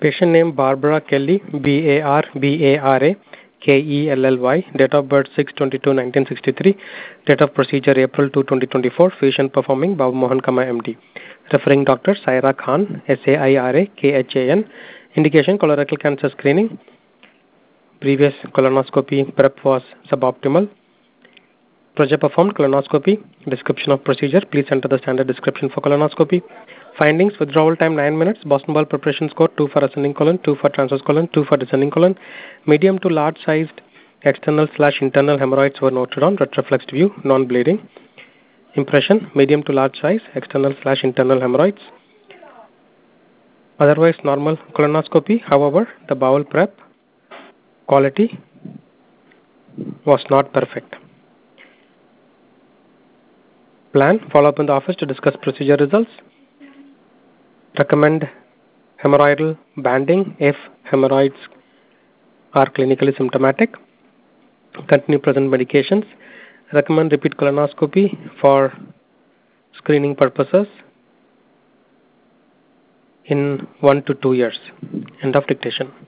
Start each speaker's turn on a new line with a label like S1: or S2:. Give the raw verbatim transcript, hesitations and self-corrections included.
S1: Patient name Barbara Kelly, B A R B A R A K E L L Y, date of birth six twenty-two nineteen sixty-three, date of procedure April second twenty twenty-four, physician performing Babu Mohan Kama M D. Referring doctor Saira Khan, S A I R A K H A N, indication colorectal cancer screening, previous colonoscopy prep was suboptimal. Project performed colonoscopy. Description of procedure. Please enter the standard description for colonoscopy. Findings: withdrawal time nine minutes. Boston ball preparation score two for ascending colon, two for transverse colon, two for descending colon. Medium to large sized external slash internal hemorrhoids were noted on retroflexed view, non-bleeding. Impression: medium to large size external slash internal hemorrhoids. Otherwise normal colonoscopy. However, the bowel prep quality was not perfect. Plan: follow up in the office to discuss procedure results. Recommend hemorrhoidal banding if hemorrhoids are clinically symptomatic. Continue present medications. Recommend repeat colonoscopy for screening purposes in one to two years. End of dictation.